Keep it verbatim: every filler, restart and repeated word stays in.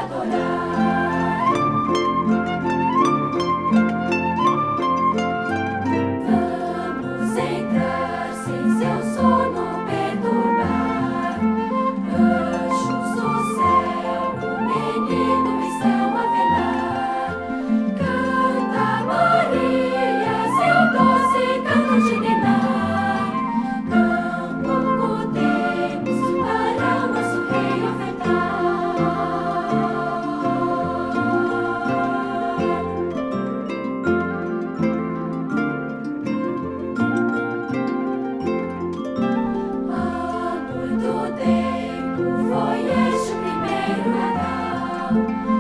adorar. Vamos entrar sem seu sono perturbar. Anjos do céu, o menino estão a velar. Canta Maria, seu doce canto de ninar. Tão pouco temos para o nosso rei ofertar. Há muito tempo foi este o primeiro Natal.